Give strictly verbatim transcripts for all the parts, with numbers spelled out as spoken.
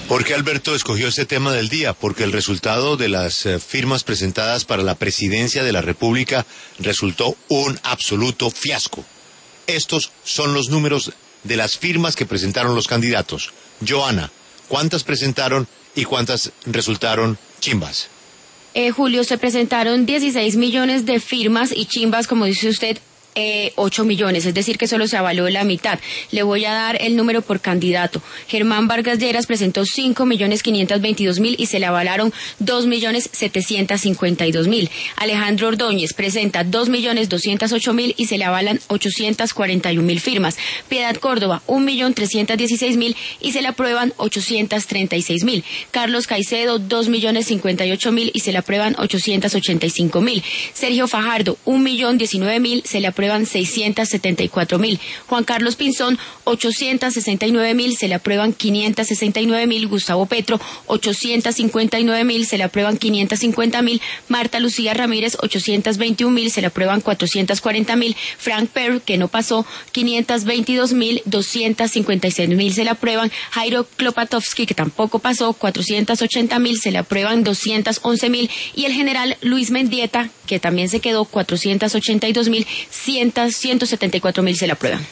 ¿Por qué Alberto escogió este tema del día? Porque el resultado de las eh, firmas presentadas para la presidencia de la República resultó un absoluto fiasco. Estos son los números de las firmas que presentaron los candidatos. Joana, ¿cuántas presentaron y cuántas resultaron chimbas? Eh, Julio, se presentaron dieciséis millones de firmas y chimbas, como dice usted, Eh, ocho millones, es decir que solo se avaló la mitad. Le voy a dar el número por candidato. Germán Vargas Lleras presentó cinco millones quinientos veintidós mil y se le avalaron dos millones setecientos cincuenta y dos mil. Alejandro Ordóñez presenta dos millones doscientos ocho mil y se le avalan ochocientos cuarenta y un mil firmas. Piedad Córdoba un millón trescientos dieciséis mil y se le aprueban ochocientos treinta y seis mil. Carlos Caicedo dos millones cincuenta y ocho mil y se le aprueban ochocientos ochenta y cinco mil. Sergio Fajardo un millón diecinueve mil, se le aprueban seiscientos setenta y cuatro mil. Juan Carlos Pinzón ochocientos sesenta y nueve mil, se le aprueban quinientos sesenta y nueve mil. Gustavo Petro ochocientos cincuenta y nueve mil, se le aprueban quinientos cincuenta mil. Marta Lucía Ramírez ochocientos veintiún mil, se le aprueban cuatrocientos cuarenta mil. Frank Perr, que no pasó, quinientos veintidós mil, doscientos cincuenta y seis mil se le aprueban. Jairo Klopatowski, que tampoco pasó, cuatrocientos ochenta mil, se le aprueban doscientos once mil. Y el general Luis Mendieta, que también se quedó, cuatrocientos ochenta y dos mil, ciento setenta y cuatro mil se la aprueban.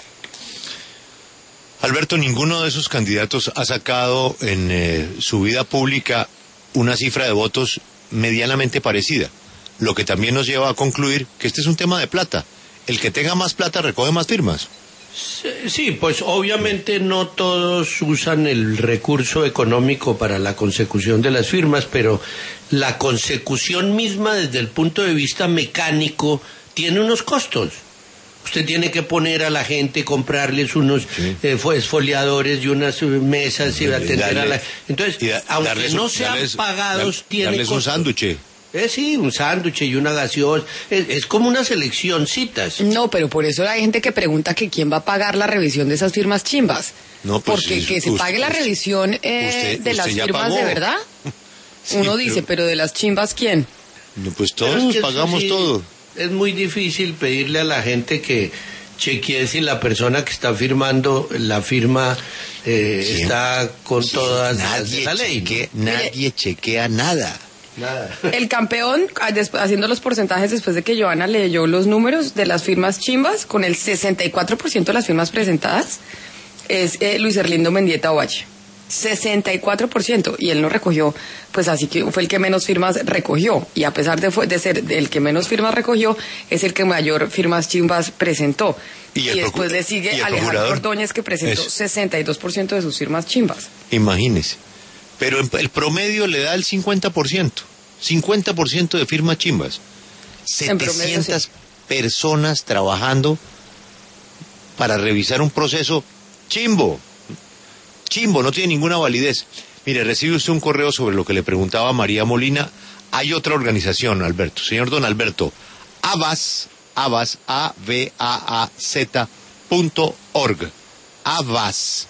Alberto, ninguno de esos candidatos ha sacado en eh, su vida pública una cifra de votos medianamente parecida, lo que también nos lleva a concluir que este es un tema de plata. El que tenga más plata recoge más firmas. Sí, pues obviamente no todos usan el recurso económico para la consecución de las firmas, pero la consecución misma desde el punto de vista mecánico tiene unos costos. Usted tiene que poner a la gente, comprarles unos sí. eh, esfoliadores y unas mesas y, y atender darle, a la... Entonces, da, aunque no sean darles, pagados, dar, tiene darles costos. un sándwich. Eh, sí, un sándwich y una gaseosa. Es, es como una selección, citas. No, pero por eso hay gente que pregunta que quién va a pagar la revisión de esas firmas chimbas. No, pues Porque sí, que se usted, pague la revisión eh, usted, de usted las firmas pagó. de verdad. Sí, Uno pero... dice, pero de las chimbas, ¿quién? No, pues todos es que pagamos sí, todo. Es muy difícil pedirle a la gente que chequee si la persona que está firmando la firma eh, está con sí, todas nadie las de la ley. Chequea, ¿no? Nadie chequea nada. Nada. El campeón, haciendo los porcentajes después de que Joana leyó los números de las firmas chimbas, con el sesenta y cuatro por ciento de las firmas presentadas, es eh, Luis Erlindo Mendieta Ovalle. sesenta y cuatro por ciento, y él no recogió, pues así que fue el que menos firmas recogió, y a pesar de, de ser el que menos firmas recogió, es el que mayor firmas chimbas presentó. Y, y después le sigue Alejandro Ordóñez, que presentó es... sesenta y dos por ciento de sus firmas chimbas. Imagínese. Pero el promedio le da el cincuenta por ciento. cincuenta por ciento de firmas chimbas. setecientas promedio, sí. Personas trabajando para revisar un proceso chimbo. Chimbo, no tiene ninguna validez. Mire, recibe usted un correo sobre lo que le preguntaba María Molina. Hay otra organización, Alberto. Señor don Alberto, Avaz, Avaz, A V A A Z punto org. Avaz,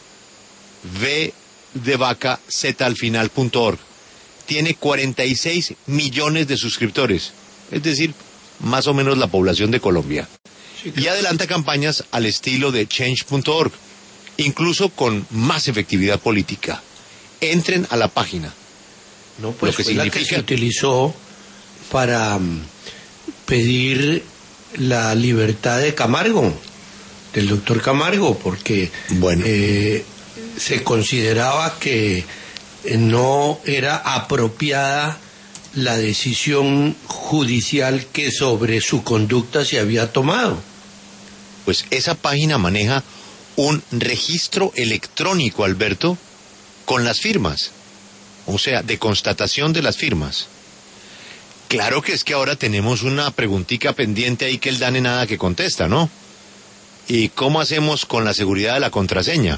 V de vaca, Z al final, punto org. Tiene cuarenta y seis millones de suscriptores, es decir, más o menos la población de Colombia. Sí, claro. Y adelanta campañas al estilo de change punto org, incluso con más efectividad política. Entren a la página. No, pues lo que fue significa... la que se utilizó para um, pedir la libertad de Camargo, del doctor Camargo, porque bueno. eh, se consideraba que no era apropiada la decisión judicial que sobre su conducta se había tomado. Pues esa página maneja un registro electrónico, Alberto, con las firmas, o sea, de constatación de las firmas. Claro que es que ahora tenemos una preguntica pendiente ahí que el DANE nada que contesta, ¿no? ¿Y cómo hacemos con la seguridad de la contraseña?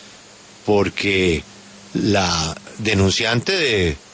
Porque la denunciante de uh,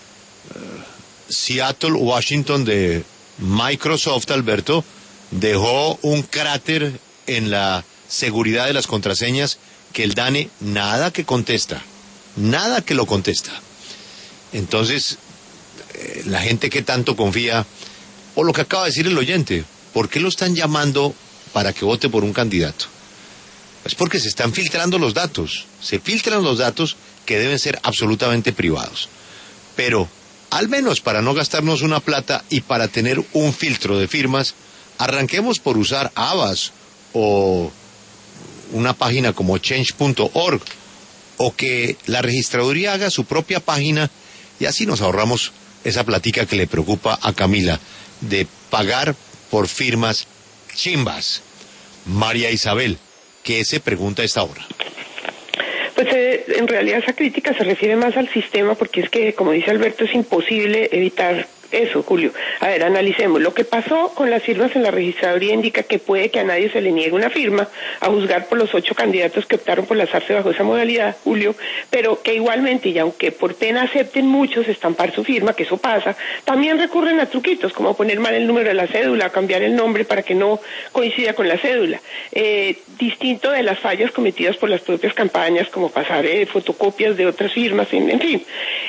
Seattle, Washington, de Microsoft, Alberto, dejó un cráter en la seguridad de las contraseñas que el DANE nada que contesta, nada que lo contesta. Entonces, eh, la gente que tanto confía, o lo que acaba de decir el oyente, ¿por qué lo están llamando para que vote por un candidato? Es porque se están filtrando los datos, se filtran los datos que deben ser absolutamente privados. Pero, al menos para no gastarnos una plata y para tener un filtro de firmas, arranquemos por usar Havas o una página como change punto org, o que la registraduría haga su propia página, y así nos ahorramos esa platica que le preocupa a Camila, de pagar por firmas chimbas. María Isabel, ¿qué se pregunta a esta hora? Pues eh, en realidad esa crítica se refiere más al sistema, porque es que, como dice Alberto, es imposible evitar eso, Julio. A ver, analicemos. Lo que pasó con las firmas en la registraduría indica que puede que a nadie se le niegue una firma, a juzgar por los ocho candidatos que optaron por lanzarse bajo esa modalidad, Julio, pero que igualmente, y aunque por pena acepten muchos estampar su firma, que eso pasa, también recurren a truquitos, como poner mal el número de la cédula, cambiar el nombre para que no coincida con la cédula. Eh, distinto de las fallas cometidas por las propias campañas, como pasar eh, fotocopias de otras firmas, en, en fin.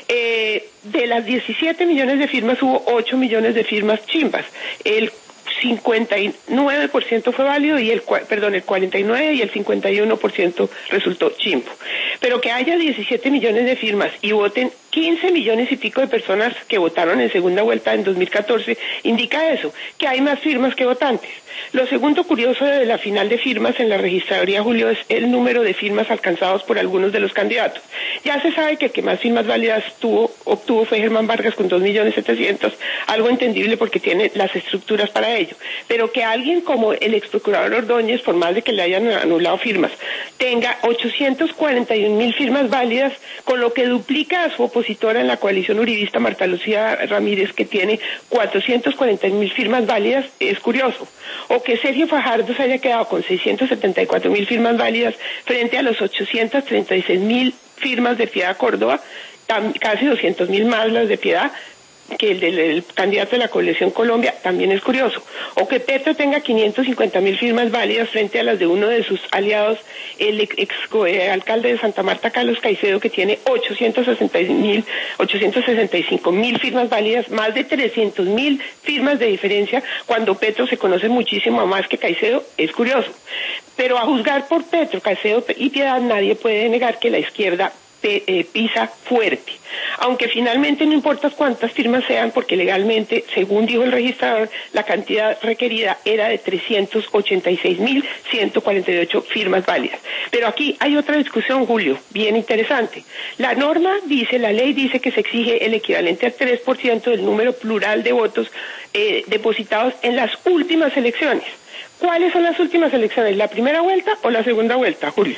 Eh, de las diecisiete millones de firmas hubo ocho millones de firmas chimbas. El cincuenta y nueve por ciento fue válido y el, perdón, el cuarenta y nueve y el cincuenta y uno por ciento resultó chimbo. Pero que haya diecisiete millones de firmas y voten quince millones y pico de personas que votaron en segunda vuelta en dos mil catorce, indica eso, que hay más firmas que votantes. Lo segundo curioso de la final de firmas en la registraduría, Julio, es el número de firmas alcanzados por algunos de los candidatos. Ya se sabe que el que más firmas válidas tuvo, obtuvo fue Germán Vargas con dos millones setecientos, algo entendible porque tiene las estructuras para ello. Pero que alguien como el ex procurador Ordóñez, por más de que le hayan anulado firmas, tenga ochocientos cuarenta y un mil firmas válidas, con lo que duplica a su opositora en la coalición uribista, Marta Lucía Ramírez, que tiene cuatrocientos cuarenta mil firmas válidas, es curioso. O que Sergio Fajardo se haya quedado con seiscientos setenta y cuatro mil firmas válidas frente a los ochocientos treinta y seis mil firmas de Piedad Córdoba, tam, casi doscientos mil más las de Piedad, que el del el candidato de la Coalición Colombia, también es curioso. O que Petro tenga quinientos cincuenta mil firmas válidas frente a las de uno de sus aliados, el ex, ex eh, alcalde de Santa Marta, Carlos Caicedo, que tiene ochocientos sesenta mil, ochocientos sesenta y cinco mil firmas válidas, más de trescientos mil firmas de diferencia, cuando Petro se conoce muchísimo más que Caicedo, es curioso. Pero a juzgar por Petro, Caicedo y Piedad, nadie puede negar que la izquierda pisa fuerte, aunque finalmente no importa cuántas firmas sean, porque legalmente, según dijo el registrador, la cantidad requerida era de trescientos ochenta y seis mil ciento cuarenta y ocho firmas válidas. Pero aquí hay otra discusión, Julio, bien interesante. La norma dice, la ley dice que se exige el equivalente al tres por ciento del número plural de votos eh, depositados en las últimas elecciones. ¿Cuáles son las últimas elecciones? ¿La primera vuelta o la segunda vuelta, Julio?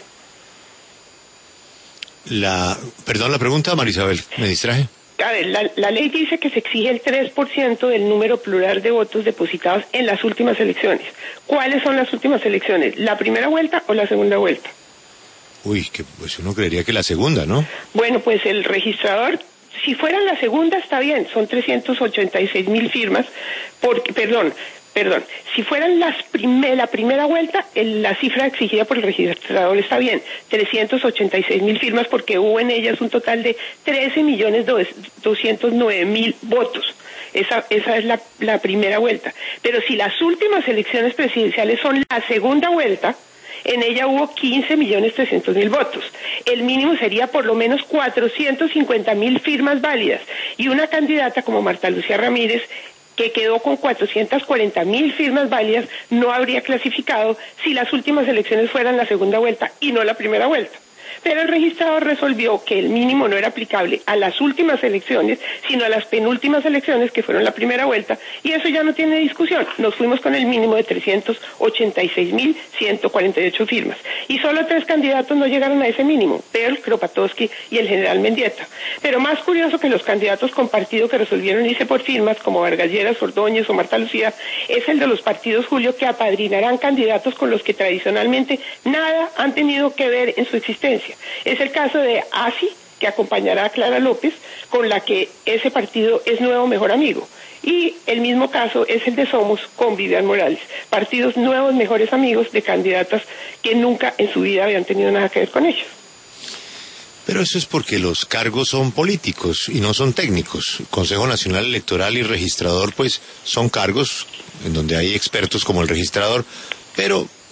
La, perdón la pregunta, Marisabel, me distraje. A ver, la, la ley dice que se exige el tres por ciento del número plural de votos depositados en las últimas elecciones. ¿Cuáles son las últimas elecciones? ¿La primera vuelta o la segunda vuelta? Uy, que pues uno creería que la segunda, ¿no? Bueno, pues el registrador, si fuera la segunda está bien, son trescientos ochenta y seis mil firmas, porque, perdón, Perdón, si fueran las prime, la primera vuelta, el, la cifra exigida por el registrador está bien, trescientos ochenta y seis mil firmas, porque hubo en ellas un total de trece millones doscientos nueve mil votos. Esa, esa es la, la primera vuelta. Pero si las últimas elecciones presidenciales son la segunda vuelta, en ella hubo quince millones trescientos mil votos. El mínimo sería por lo menos cuatrocientos cincuenta mil firmas válidas. Y una candidata como Marta Lucía Ramírez, que quedó con cuatrocientas cuarenta mil firmas válidas, no habría clasificado si las últimas elecciones fueran la segunda vuelta y no la primera vuelta. Pero el registrador resolvió que el mínimo no era aplicable a las últimas elecciones, sino a las penúltimas elecciones, que fueron la primera vuelta, y eso ya no tiene discusión. Nos fuimos con el mínimo de trescientos ochenta y seis mil ciento cuarenta y ocho firmas. Y solo tres candidatos no llegaron a ese mínimo, Perl, Kropotowski y el general Mendieta. Pero más curioso que los candidatos con partido que resolvieron irse por firmas, como Vargas Lleras, Ordóñez o Marta Lucía, es el de los partidos, Julio, que apadrinarán candidatos con los que tradicionalmente nada han tenido que ver en su existencia. Es el caso de A S I, que acompañará a Clara López, con la que ese partido es nuevo mejor amigo. Y el mismo caso es el de Somos con Vivian Morales. Partidos nuevos mejores amigos de candidatas que nunca en su vida habían tenido nada que ver con ellos. Pero eso es porque los cargos son políticos y no son técnicos. Consejo Nacional Electoral y registrador, pues, son cargos en donde hay expertos como el registrador, pero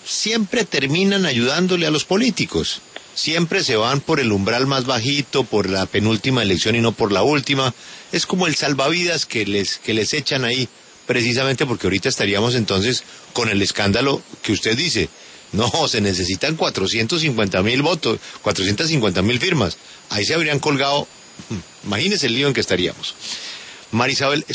siempre terminan ayudándole a los políticos. Siempre se van por el umbral más bajito, por la penúltima elección y no por la última. Es como el salvavidas que les, que les echan ahí, precisamente porque ahorita estaríamos entonces con el escándalo que usted dice. No, se necesitan cuatrocientos cincuenta mil votos, cuatrocientas cincuenta mil firmas. Ahí se habrían colgado, imagínese el lío en que estaríamos. Marisabel,